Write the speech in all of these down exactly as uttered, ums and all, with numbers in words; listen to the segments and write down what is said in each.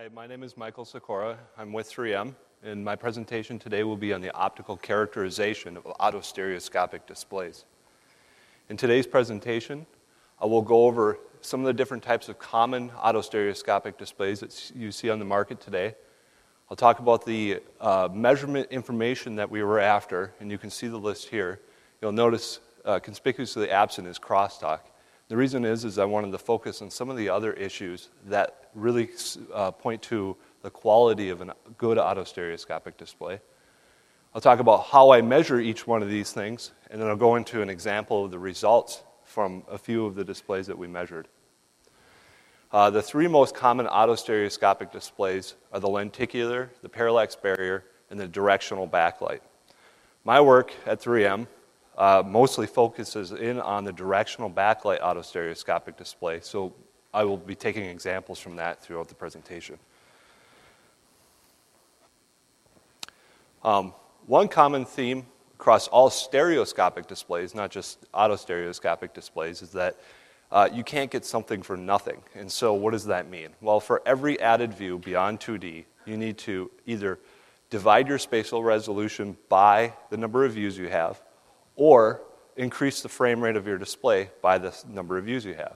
Hi, my name is Michael Sikora. I'm with three M, and my presentation today will be on the optical characterization of autostereoscopic displays. In today's presentation, I will go over some of the different types of common autostereoscopic displays that you see on the market today. I'll talk about the uh, measurement information that we were after, and you can see the list here. You'll notice uh, conspicuously absent is crosstalk. The reason is, is I wanted to focus on some of the other issues that really uh, point to the quality of a good autostereoscopic display. I'll talk about how I measure each one of these things, and then I'll go into an example of the results from a few of the displays that we measured. Uh, the three most common autostereoscopic displays are the lenticular, the parallax barrier, and the directional backlight. My work at three M Uh, mostly focuses in on the directional backlight autostereoscopic display, so I will be taking examples from that throughout the presentation. Um, one common theme across all stereoscopic displays, not just autostereoscopic displays, is that uh, you can't get something for nothing. And so what does that mean? Well, for every added view beyond two D, you need to either divide your spatial resolution by the number of views you have, or increase the frame rate of your display by the number of views you have.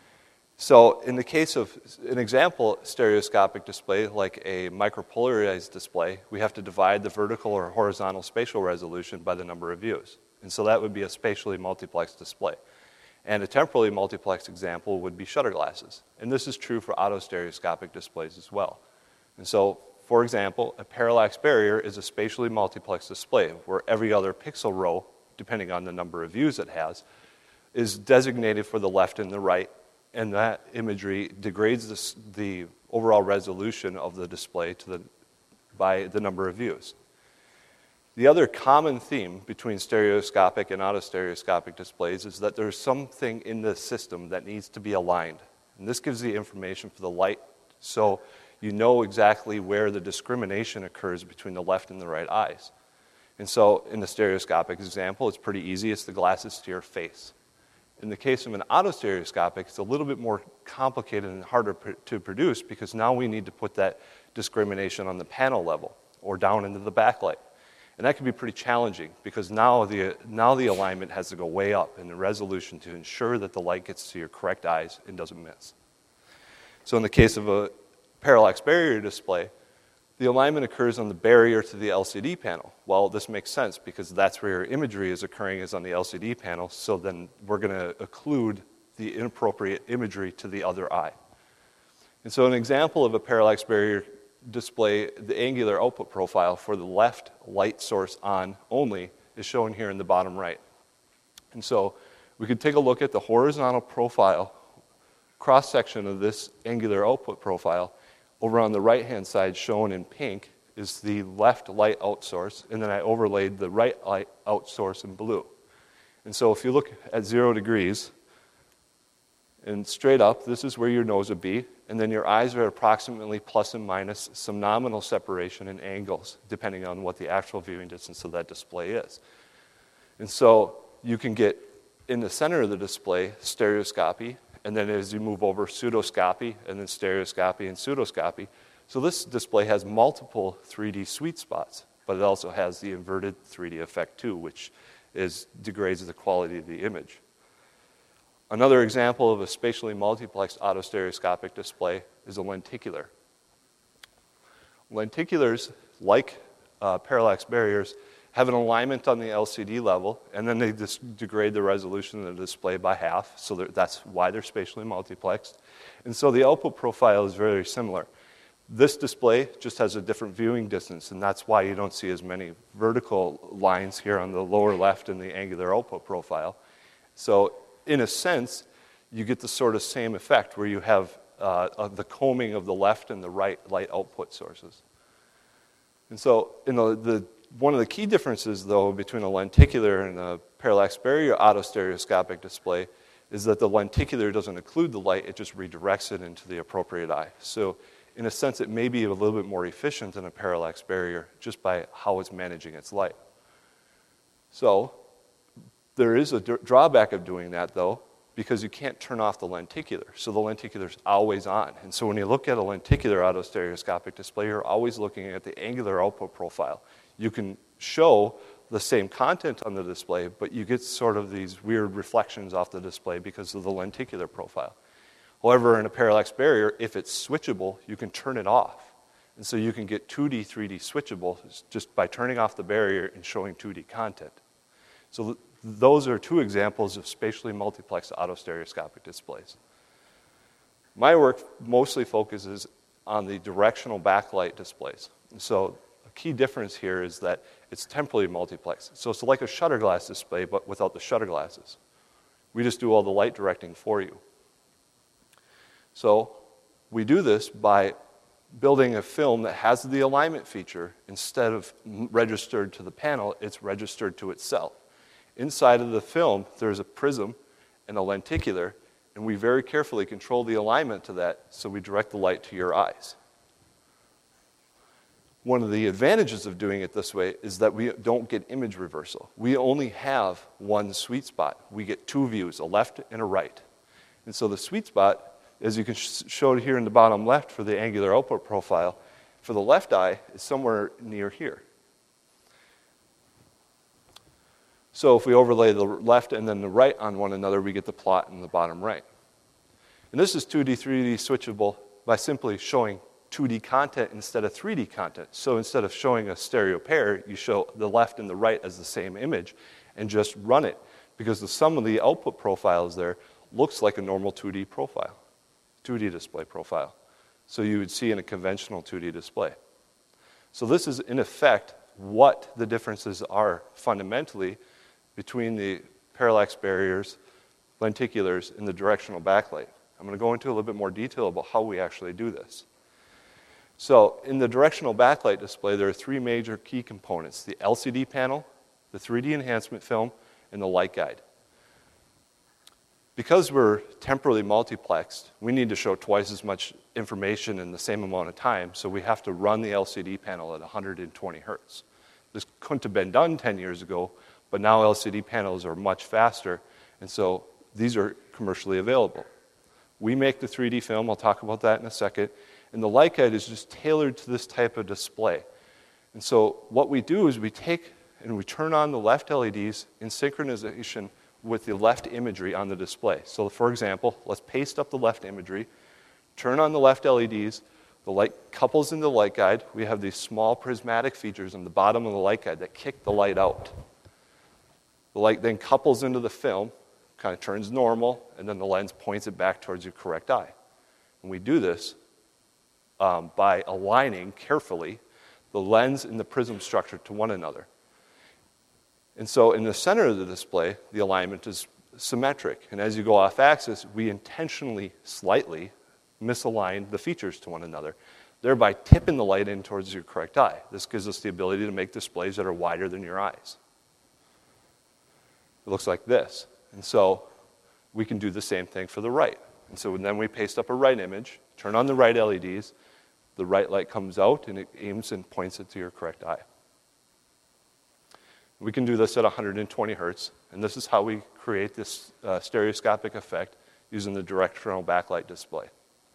So in the case of an example stereoscopic display, like a micropolarized display, we have to divide the vertical or horizontal spatial resolution by the number of views. And so that would be a spatially multiplexed display. And a temporally multiplexed example would be shutter glasses. And this is true for autostereoscopic displays as well. And so, for example, a parallax barrier is a spatially multiplexed display where every other pixel row, depending on the number of views it has, is designated for the left and the right, and that imagery degrades this, the overall resolution of the display to the, by the number of views. The other common theme between stereoscopic and autostereoscopic displays is that there's something in the system that needs to be aligned. And this gives the information for the light, so you know exactly where the discrimination occurs between the left and the right eyes. And so in the stereoscopic example, it's pretty easy. It's the glasses to your face. In the case of an autostereoscopic, it's a little bit more complicated and harder pr- to produce because now we need to put that discrimination on the panel level or down into the backlight. And that can be pretty challenging because now the, now the alignment has to go way up in the resolution to ensure that the light gets to your correct eyes and doesn't miss. So in the case of a parallax barrier display, the alignment occurs on the barrier to the L C D panel. Well, this makes sense because that's where your imagery is occurring, is on the L C D panel, so then we're going to occlude the inappropriate imagery to the other eye. And so an example of a parallax barrier display, the angular output profile for the left light source on only is shown here in the bottom right. And so we could take a look at the horizontal profile, cross-section of this angular output profile. Over on the right-hand side, shown in pink, is the left light out source, and then I overlaid the right light out source in blue. And so if you look at zero degrees, and straight up, this is where your nose would be, and then your eyes are approximately plus and minus some nominal separation in angles, depending on what the actual viewing distance of that display is. And so you can get, in the center of the display, stereoscopy, and then as you move over, pseudoscopy, and then stereoscopy and pseudoscopy. So this display has multiple three D sweet spots, but it also has the inverted three D effect too, which is, degrades the quality of the image. Another example of a spatially multiplexed autostereoscopic display is a lenticular. Lenticulars, like uh, parallax barriers, have an alignment on the L C D level, and then they just degrade the resolution of the display by half, so that's why they're spatially multiplexed. And so the output profile is very similar. This display just has a different viewing distance, and that's why you don't see as many vertical lines here on the lower left in the angular output profile. So in a sense, you get the sort of same effect where you have uh, uh, the combing of the left and the right light output sources. And so in the, the one of the key differences, though, between a lenticular and a parallax barrier autostereoscopic display is that the lenticular doesn't occlude the light, it just redirects it into the appropriate eye. So in a sense, it may be a little bit more efficient than a parallax barrier just by how it's managing its light. So there is a d- drawback of doing that, though, because you can't turn off the lenticular. So the lenticular is always on. And so when you look at a lenticular autostereoscopic display, you're always looking at the angular output profile. You can show the same content on the display, but you get sort of these weird reflections off the display because of the lenticular profile. However, in a parallax barrier, if it's switchable, you can turn it off. And so you can get two D, three D switchable just by turning off the barrier and showing two D content. So th- those are two examples of spatially multiplexed autostereoscopic displays. My work mostly focuses on the directional backlight displays. And so a key difference here is that it's temporally multiplexed. So it's like a shutter glass display, but without the shutter glasses. We just do all the light directing for you. So we do this by building a film that has the alignment feature. Instead of registered to the panel, it's registered to itself. Inside of the film, there's a prism and a lenticular, and we very carefully control the alignment to that so we direct the light to your eyes. One of the advantages of doing it this way is that we don't get image reversal. We only have one sweet spot. We get two views, a left and a right. And so the sweet spot, as you can sh- show here in the bottom left for the angular output profile, for the left eye is somewhere near here. So if we overlay the left and then the right on one another, we get the plot in the bottom right. And this is two D, three D switchable by simply showing two D content instead of three D content. So instead of showing a stereo pair, you show the left and the right as the same image and just run it, because the sum of the output profiles there looks like a normal two D profile, two D display profile. So you would see in a conventional two D display. So this is, in effect, what the differences are fundamentally between the parallax barriers, lenticulars, and the directional backlight. I'm going to go into a little bit more detail about how we actually do this. So in the directional backlight display, there are three major key components: the L C D panel, the three D enhancement film, and the light guide. Because we're temporally multiplexed, we need to show twice as much information in the same amount of time, so we have to run the L C D panel at one hundred twenty hertz. This couldn't have been done ten years ago, but now L C D panels are much faster, and so these are commercially available. We make the three D film, I'll talk about that in a second, and the light guide is just tailored to this type of display. And so what we do is we take and we turn on the left L E Ds in synchronization with the left imagery on the display. So for example, let's paste up the left imagery, turn on the left L E Ds, the light couples into the light guide. We have these small prismatic features on the bottom of the light guide that kick the light out. The light then couples into the film, kind of turns normal, and then the lens points it back towards your correct eye. And we do this um, by aligning carefully the lens and the prism structure to one another. And so in the center of the display, the alignment is symmetric. And as you go off axis, we intentionally, slightly misalign the features to one another, thereby tipping the light in towards your correct eye. This gives us the ability to make displays that are wider than your eyes. It looks like this. And so we can do the same thing for the right. And so then we paste up a right image, turn on the right L E Ds, the right light comes out and it aims and points it to your correct eye. We can do this at one hundred twenty hertz, and this is how we create this uh, stereoscopic effect using the directional backlight display.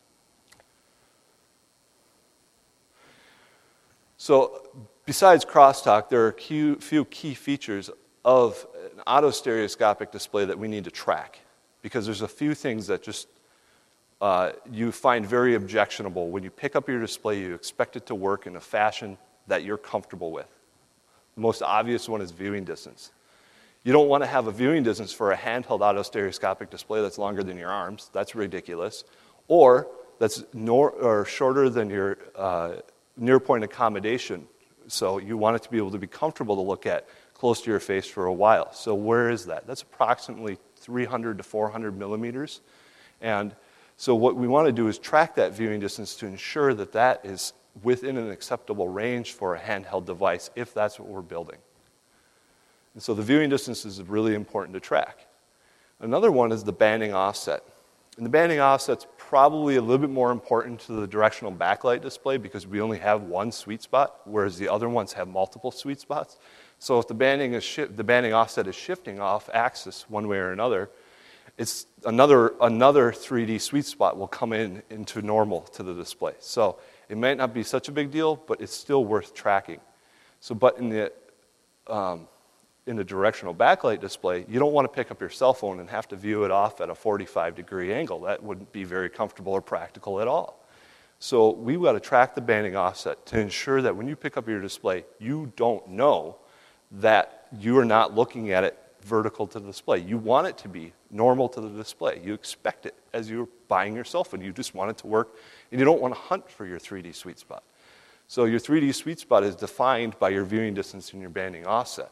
So besides crosstalk, there are a few key features of an autostereoscopic display that we need to track, because there's a few things that just uh, you find very objectionable. When you pick up your display, you expect it to work in a fashion that you're comfortable with. The most obvious one is viewing distance. You don't want to have a viewing distance for a handheld autostereoscopic display that's longer than your arms. That's ridiculous. Or that's nor, or shorter than your uh, near point accommodation. So you want it to be able to be comfortable to look at close to your face for a while. So where is that? That's approximately three hundred to four hundred millimeters. And so what we want to do is track that viewing distance to ensure that that is within an acceptable range for a handheld device, if that's what we're building. And so the viewing distance is really important to track. Another one is the banding offset. And the banding offset's probably a little bit more important to the directional backlight display because we only have one sweet spot, whereas the other ones have multiple sweet spots. So if the banding is shi- the banding offset is shifting off axis one way or another, it's another, another three D sweet spot will come in into normal to the display. So it might not be such a big deal, but it's still worth tracking. So, but in the, um, in the directional backlight display, you don't want to pick up your cell phone and have to view it off at a forty-five degree angle. That wouldn't be very comfortable or practical at all. So we've got to track the banding offset to ensure that when you pick up your display, you don't know that you are not looking at it vertical to the display. You want it to be normal to the display. You expect it as you're buying your cell phone. You just want it to work, and you don't want to hunt for your three D sweet spot. So your three D sweet spot is defined by your viewing distance and your banding offset.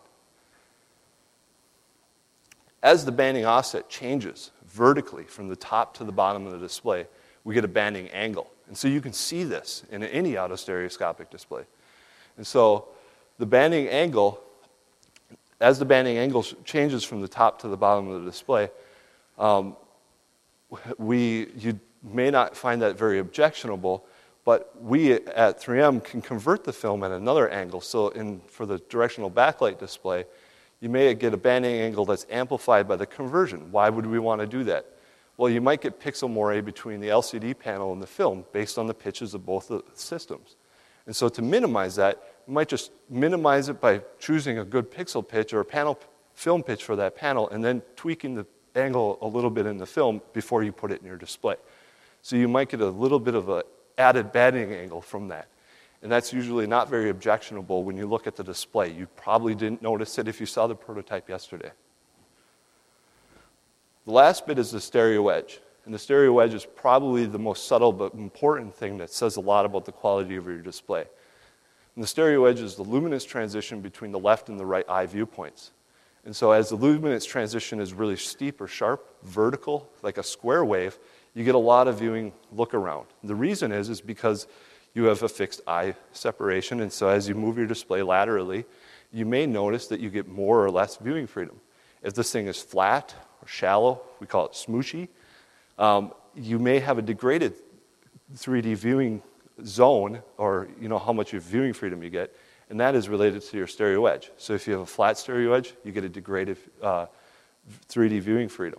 As the banding offset changes vertically from the top to the bottom of the display, we get a banding angle. And so you can see this in any autostereoscopic display. And so the banding angle, as the banding angle changes from the top to the bottom of the display, um, we, you may not find that very objectionable, but we at three M can convert the film at another angle. So in, for the directional backlight display, you may get a banding angle that's amplified by the conversion. Why would we want to do that? Well, you might get pixel moire between the L C D panel and the film based on the pitches of both the systems. And so to minimize that, you might just minimize it by choosing a good pixel pitch or a panel film pitch for that panel and then tweaking the angle a little bit in the film before you put it in your display. So you might get a little bit of an added banding angle from that. And that's usually not very objectionable when you look at the display. You probably didn't notice it if you saw the prototype yesterday. The last bit is the stereo edge. And the stereo edge is probably the most subtle but important thing that says a lot about the quality of your display. And the stereo edge is the luminance transition between the left and the right eye viewpoints. And so as the luminance transition is really steep or sharp, vertical, like a square wave, you get a lot of viewing look around. The reason is, is because you have a fixed eye separation, and so as you move your display laterally, you may notice that you get more or less viewing freedom. If this thing is flat or shallow, we call it smooshy, um, you may have a degraded three D viewing zone, or you know how much of viewing freedom you get, and that is related to your stereo edge. So if you have a flat stereo edge, you get a degraded uh, three D viewing freedom.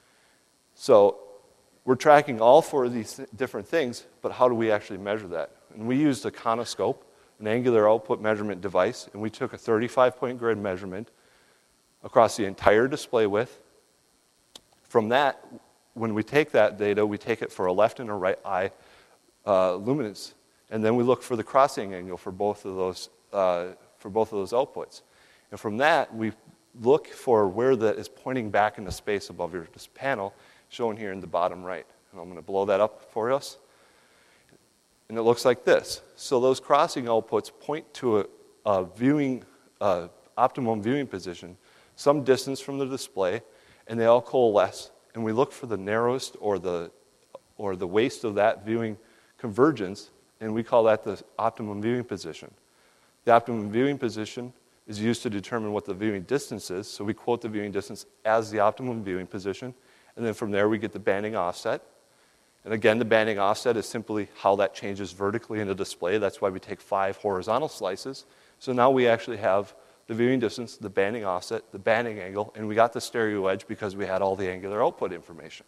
So we're tracking all four of these th- different things, but how do we actually measure that? And we used a conoscope, an angular output measurement device, and we took a thirty-five point grid measurement across the entire display width. From that, when we take that data, we take it for a left and a right eye uh, luminance, and then we look for the crossing angle for both of those uh, for both of those outputs. And from that, we look for where that is pointing back into space above your panel, shown here in the bottom right. And I'm going to blow that up for us. And it looks like this. So those crossing outputs point to a, a viewing, uh, optimum viewing position, some distance from the display, and they all coalesce. And we look for the narrowest or the, or the waist of that viewing convergence, and we call that the optimum viewing position. The optimum viewing position is used to determine what the viewing distance is, so we quote the viewing distance as the optimum viewing position, and then from there we get the banding offset. And again, the banding offset is simply how that changes vertically in the display. That's why we take five horizontal slices. So now we actually have the viewing distance, the banding offset, the banding angle, and we got the stereo edge because we had all the angular output information.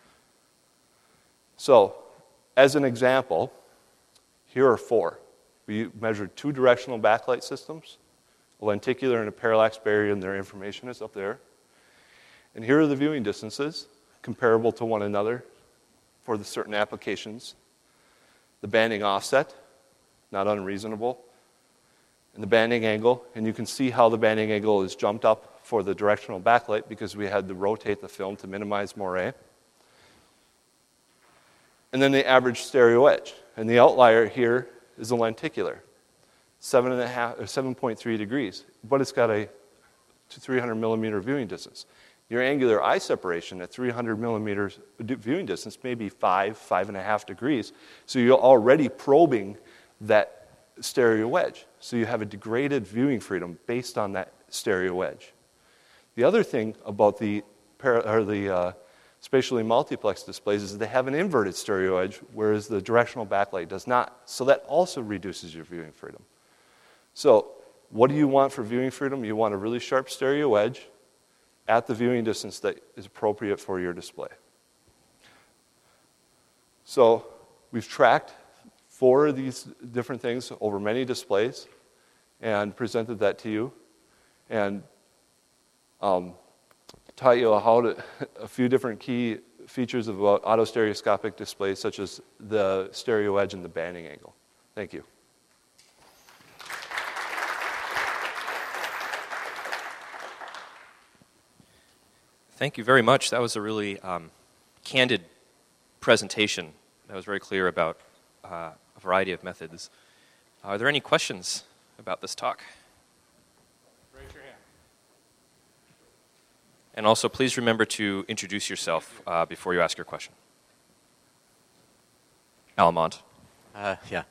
So, as an example, here are four. We measured two directional backlight systems, a lenticular and a parallax barrier, and their information is up there. And here are the viewing distances, comparable to one another for the certain applications. The banding offset, not unreasonable, and the banding angle, and you can see how the banding angle is jumped up for the directional backlight because we had to rotate the film to minimize moire. And then the average stereo edge, and the outlier here is a lenticular, seven and a half or seven point three degrees, but it's got a three hundred millimeter viewing distance. Your angular eye separation at three hundred millimeters viewing distance may be five, five and a half degrees. So you're already probing that stereo edge. So you have a degraded viewing freedom based on that stereo edge. The other thing about the, para, or the uh, spatially multiplex displays is they have an inverted stereo edge, whereas the directional backlight does not. So that also reduces your viewing freedom. So what do you want for viewing freedom? You want a really sharp stereo edge at the viewing distance that is appropriate for your display. So we've tracked four of these different things over many displays and presented that to you and um, taught you how to, a few different key features of autostereoscopic displays, such as the stereo edge and the banding angle. Thank you. Thank you very much. That was a really um, candid presentation. That was very clear about uh, a variety of methods. Are there any questions about this talk? Raise your hand. And also, please remember to introduce yourself uh, before you ask your question. Alamont. Uh, yeah.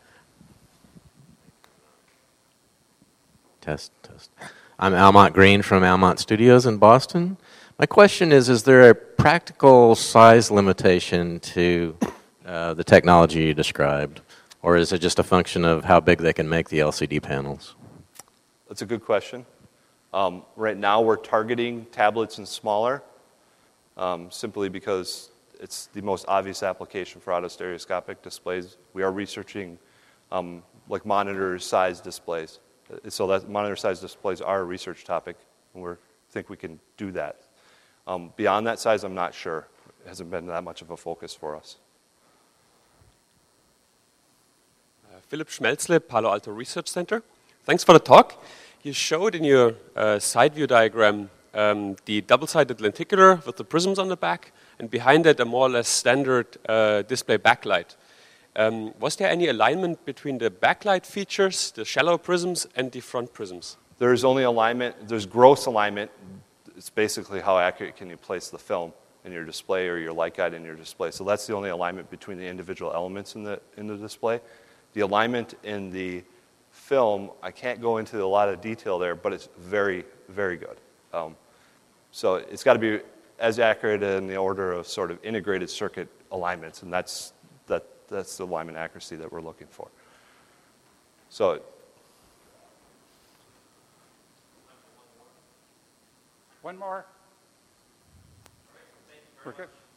Test, test. I'm Almont Green from Almont Studios in Boston. My question is, is there a practical size limitation to uh, the technology you described? Or is it just a function of how big they can make the L C D panels? That's a good question. Um, right now we're targeting tablets and smaller, um, simply because it's the most obvious application for autostereoscopic displays. We are researching um, like monitor-sized displays. So that monitor-sized displays are a research topic, and we think we can do that. Um, beyond that size, I'm not sure. It hasn't been that much of a focus for us. Uh, Philip Schmelzle, Palo Alto Research Center. Thanks for the talk. You showed in your uh, side view diagram um, the double-sided lenticular with the prisms on the back, and behind it a more or less standard uh, display backlight. Um, was there any alignment between the backlight features, the shallow prisms, and the front prisms? There's only alignment. There's gross alignment. It's basically how accurate can you place the film in your display or your light guide in your display. So that's the only alignment between the individual elements in the in the display. The alignment in the film, I can't go into a lot of detail there, but it's very, very good. Um, so it's got to be as accurate in the order of sort of integrated circuit alignments, and that's that that's the alignment accuracy that we're looking for. So. One more. We're good.